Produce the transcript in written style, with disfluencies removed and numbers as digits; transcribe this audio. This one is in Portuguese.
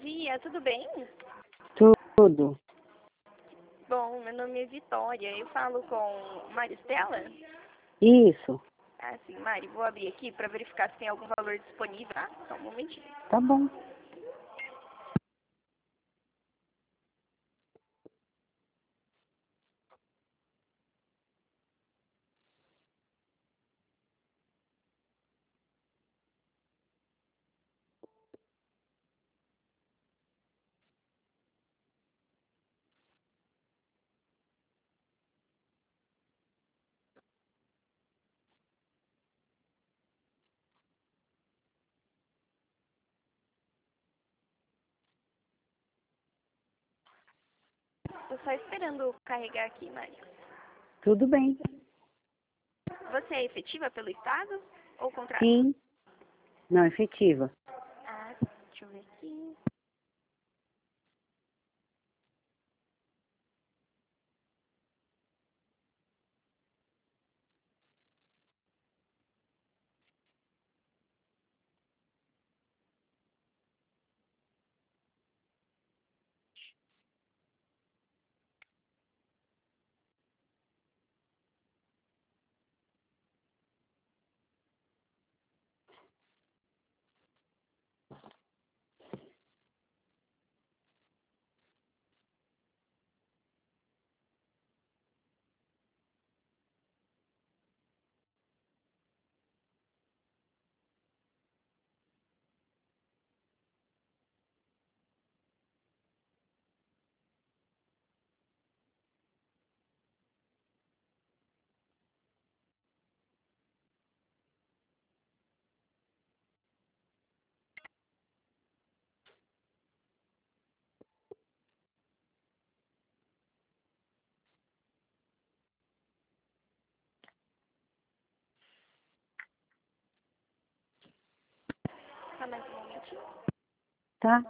dia, tudo bem? Tudo. Bom, meu nome é Vitória, eu falo com Maristela? Isso. Ah, sim, Mari, vou abrir aqui para verificar se tem algum valor disponível, tá? Só um momentinho. Tá bom. Tô só esperando carregar aqui, Mari. Tudo bem. Você é efetiva pelo Estado ou contrato? Sim. Não, efetiva. Ah, deixa eu ver aqui. Só mais um momentinho. Tá?